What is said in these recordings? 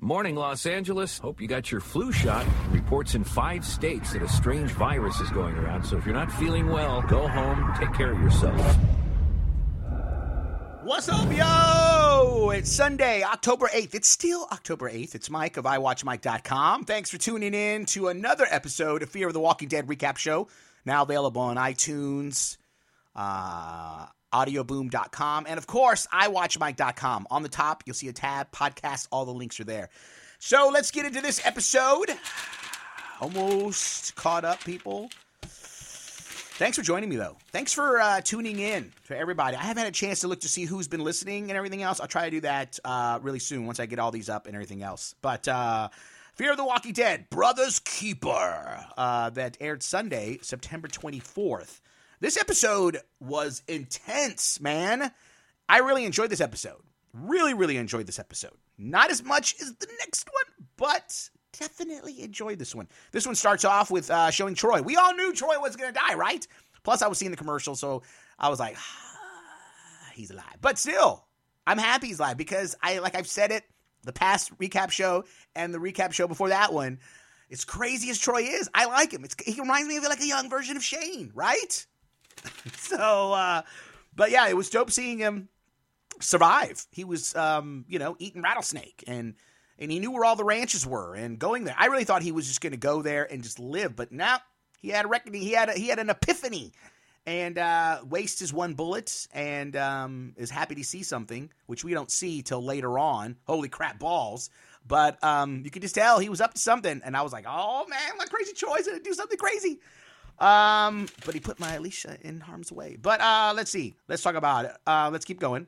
Morning, Los Angeles. Hope you got your flu shot. Reports in 5 states that a strange virus is going around. So if you're not feeling well, go home, take care of yourself. What's up, yo? It's Sunday, October 8th. It's still October 8th. It's Mike of iWatchMike.com. Thanks for tuning in to another episode of Fear of the Walking Dead Recap Show. Now available on iTunes, audioboom.com, and of course, iWatchMike.com. On the top, you'll see a tab, podcast, all the links are there. So let's get into this episode. Almost caught up, people. Thanks for joining me, though. Thanks for tuning in to everybody. I haven't had a chance to look to see who's been listening and everything else. I'll try to do that really soon once I get all these up and everything else. But Fear of the Walking Dead, Brother's Keeper, that aired Sunday, September 24th. This episode was intense, man. I really enjoyed this episode. Really enjoyed this episode. Not as much as the next one, but definitely enjoyed this one. This one starts off with showing Troy. We all knew Troy was going to die, right? Plus, I was seeing the commercial, so I was like, he's alive. But still, I'm happy he's alive because I've said it, the past recap show and the recap show before that one, as crazy as Troy is, I like him. He reminds me of like a young version of Shane, right? So, but yeah, it was dope seeing him survive. He was, eating rattlesnake and he knew where all the ranches were and going there. I really thought he was just going to go there and just live, but no, he had a reckoning. He had an epiphany and wastes his one bullet and is happy to see something, which we don't see till later on. Holy crap balls. But you could just tell he was up to something. And I was like, oh man, my crazy Troy's going to do something crazy. But he put my Alicia in harm's way. But let's see. Let's talk about it. Let's keep going.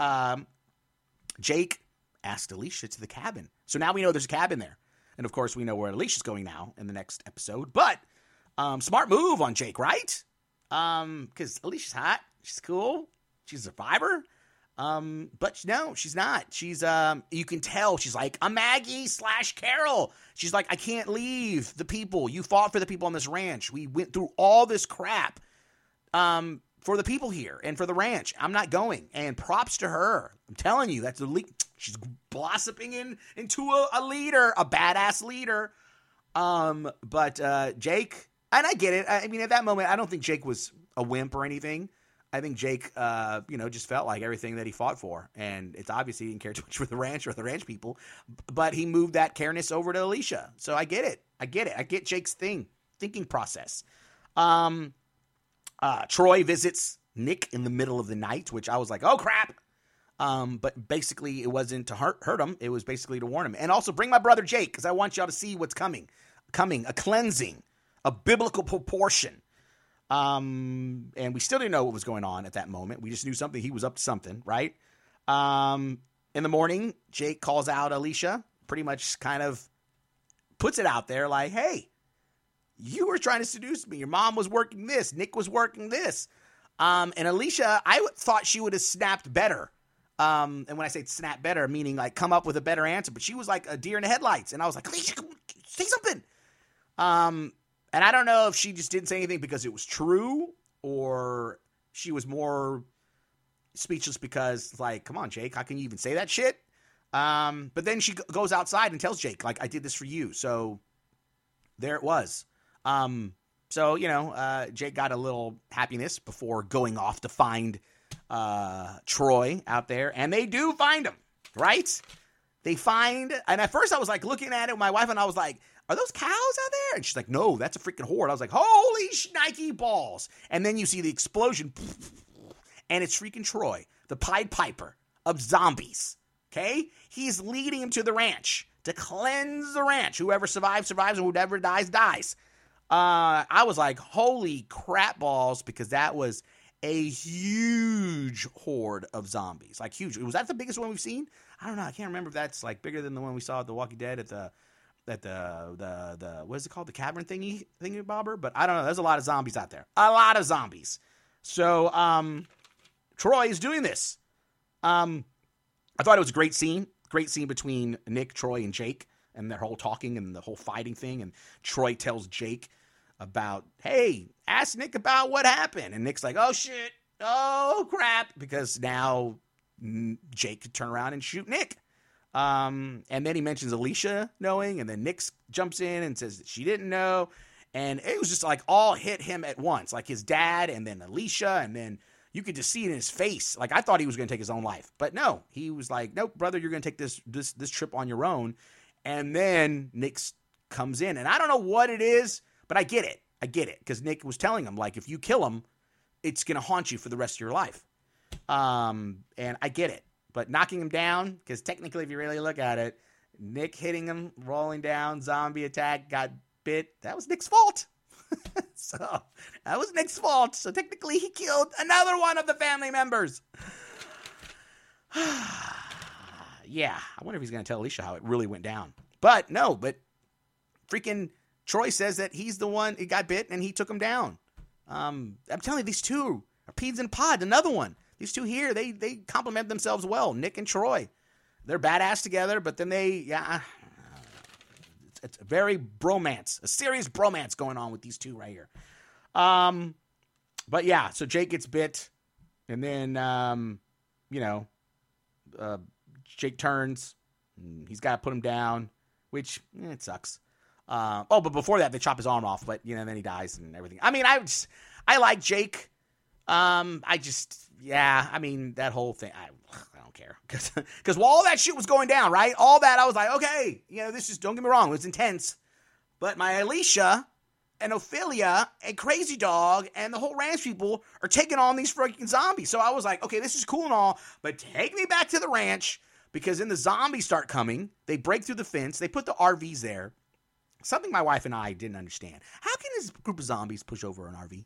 Jake asked Alicia to the cabin. So now we know there's a cabin there. And of course we know where Alicia's going now in the next episode. But smart move on Jake, right? Because Alicia's hot. She's cool. She's a survivor. But no, she's not. She's, you can tell she's like a Maggie / Carol. She's like, I can't leave the people. You fought for the people on this ranch. We went through all this crap, for the people here and for the ranch. I'm not going. And props to her. I'm telling you, that's she's blossoming into a leader, a badass leader. But Jake, and I get it. I mean, at that moment, I don't think Jake was a wimp or anything. I think Jake, just felt like everything that he fought for. And it's obviously he didn't care too much for the ranch or the ranch people. But he moved that careness over to Alicia. So I get it. I get Jake's thinking process. Troy visits Nick in the middle of the night, which I was like, oh, crap. But basically it wasn't to hurt him. It was basically to warn him. And also bring my brother Jake, because I want y'all to see what's coming. A cleansing, a biblical proportion. And we still didn't know what was going on at that moment. We just knew something. He was up to something, right? In the morning, Jake calls out Alicia, pretty much kind of puts it out there like, hey, you were trying to seduce me. Your mom was working this. Nick was working this. And Alicia, I thought she would have snapped better. And when I say snap better, meaning like come up with a better answer, but she was like a deer in the headlights. And I was like, Alicia, say something. And I don't know if she just didn't say anything because it was true or she was more speechless because, like, come on, Jake, how can you even say that shit? But then she goes outside and tells Jake, like, I did this for you. So there it was. Jake got a little happiness before going off to find Troy out there. And they do find him, right? They find, and at first I was like looking at it with my wife and I was like, are those cows out there? And she's like, no, that's a freaking horde. I was like, holy shnikey balls. And then you see the explosion, and it's freaking Troy, the Pied Piper of zombies. Okay? He's leading him to the ranch to cleanse the ranch. Whoever survives, survives, and whoever dies, dies. I was like, holy crap balls, because that was a huge horde of zombies. Like, huge. Was that the biggest one we've seen? I don't know. I can't remember if that's like bigger than the one we saw at The Walking Dead at the what is it called? The cavern thingy bobber? But I don't know. There's a lot of zombies out there. A lot of zombies. So, Troy is doing this. I thought it was a great scene. Great scene between Nick, Troy, and Jake and their whole talking and the whole fighting thing. And Troy tells Jake about, hey, ask Nick about what happened. And Nick's like, oh, shit. Oh, crap. Because now Jake could turn around and shoot Nick. And then he mentions Alicia knowing, and then Nick jumps in and says that she didn't know. And it was just like all hit him at once, like his dad and then Alicia, and then you could just see it in his face. Like I thought he was going to take his own life, but no, he was like, nope, brother, you're going to take this trip on your own. And then Nick comes in, and I don't know what it is, but I get it. Because Nick was telling him, like, if you kill him, it's going to haunt you for the rest of your life. And I get it. But knocking him down, because technically if you really look at it, Nick hitting him, rolling down, zombie attack, got bit, that was Nick's fault. So that was Nick's fault. So technically he killed another one of the family members. Yeah, I wonder if he's going to tell Alicia how it really went down. But freaking Troy says that he's the one who got bit and he took him down. I'm telling you, these two are Peeds and Pod, another one. These two here, they complement themselves well, Nick and Troy. They're badass together, but then it's a very bromance, a serious bromance going on with these two right here. But yeah, so Jake gets bit, and then, Jake turns. He's got to put him down, which, it sucks. But before that, they chop his arm off, but, then he dies and everything. I mean, I like Jake. That whole thing, I don't care. Because while all that shit was going down, right? All that, I was like, okay, this is, don't get me wrong, it was intense. But my Alicia and Ophelia and Crazy Dog and the whole ranch people are taking on these freaking zombies. So I was like, okay, this is cool and all, but take me back to the ranch, because then the zombies start coming. They break through the fence. They put the RVs there. Something my wife and I didn't understand. How can this group of zombies push over an RV?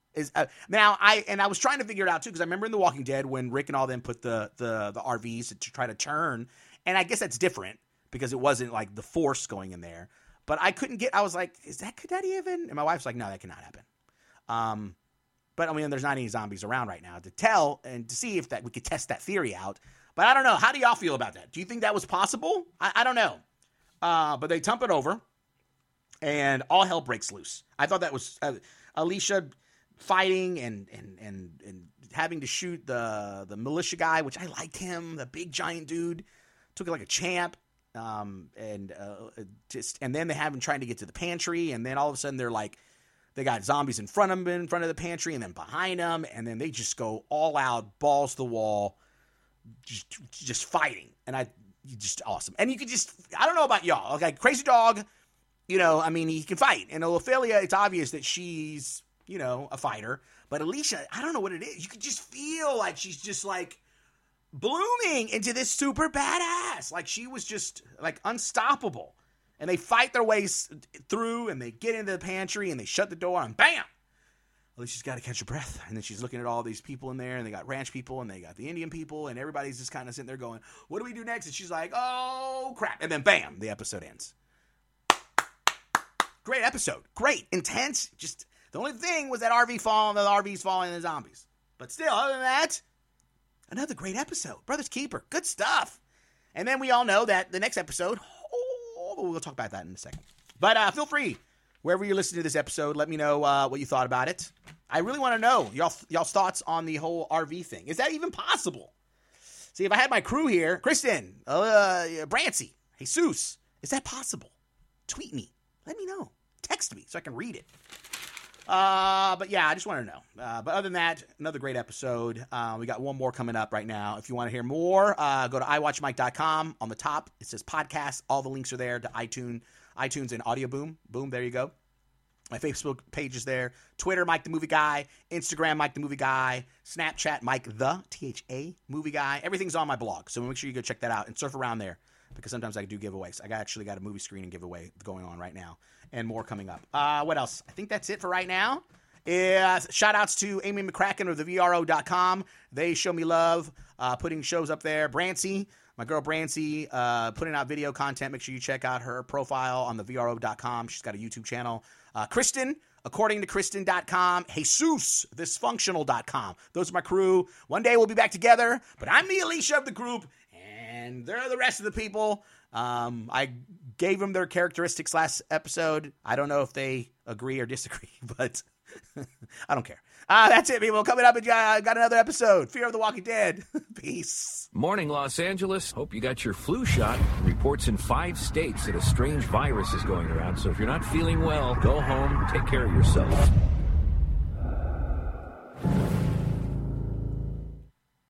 I was trying to figure it out too, because I remember in The Walking Dead when Rick and all them put the RVs to try to turn, and I guess that's different because it wasn't like the force going in there. But I couldn't get. I was like, could that even? And my wife's like, no, that cannot happen. But I mean, there's not any zombies around right now to tell and to see if that we could test that theory out. But I don't know. How do y'all feel about that? Do you think that was possible? I don't know. But they dump it over, and all hell breaks loose. I thought that was Alicia fighting and having to shoot the militia guy, which I liked him, the big giant dude, took it like a champ. And then they have him trying to get to the pantry, and then all of a sudden they're like, they got zombies in front of the pantry, and then behind them, and then they just go all out, balls to the wall, just fighting, and just awesome. And you could I don't know about y'all, okay, Crazy Dog, I mean, he can fight, and Ophelia, it's obvious that she's, a fighter, but Alicia, I don't know what it is. You could just feel like she's just like blooming into this super badass. Like she was just like unstoppable. And they fight their ways through, and they get into the pantry, and they shut the door, and bam! Alicia's got to catch her breath. And then she's looking at all these people in there, and they got ranch people, and they got the Indian people, and everybody's just kind of sitting there going, what do we do next? And she's like, oh, crap. And then bam, the episode ends. Great episode. Great. Intense. Just the only thing was that RV's falling, and the zombies. But still, other than that, another great episode. Brothers Keeper. Good stuff. And then we all know that the next episode, we'll talk about that in a second. But feel free, wherever you're listening to this episode, let me know what you thought about it. I really want to know y'all's thoughts on the whole RV thing. Is that even possible? See, if I had my crew here, Kristen, Brancy, Jesus, is that possible? Tweet me. Let me know. Text me so I can read it. But yeah, I just want to know. But other than that, another great episode. We got one more coming up right now. If you want to hear more, go to iwatchmike.com. On the top, it says podcast. All the links are there to iTunes and Audio Boom. Boom, there you go. My Facebook page is there. Twitter, Mike the Movie Guy. Instagram, Mike the Movie Guy. Snapchat, Mike the, THA, Movie Guy. Everything's on my blog, so make sure you go check that out and surf around there, because sometimes I do giveaways. I actually got a movie screening giveaway going on right now, and more coming up. What else? I think that's it for right now. Shout outs to Amy McCracken of thevro.com. They show me love, putting shows up there. Brancy, my girl Brancy, putting out video content. Make sure you check out her profile on thevro.com. She's got a YouTube channel. Kristen, according to Kristen.com. Jesus, thisfunctional.com. Those are my crew. One day we'll be back together, but I'm the Alicia of the group, and they're the rest of the people. I gave them their characteristics last episode. I don't know if they agree or disagree, but I don't care. That's it, people. Coming up, got another episode. Fear of the Walking Dead. Peace. Morning, Los Angeles. Hope you got your flu shot. Reports in 5 states that a strange virus is going around. So if you're not feeling well, go home, take care of yourself.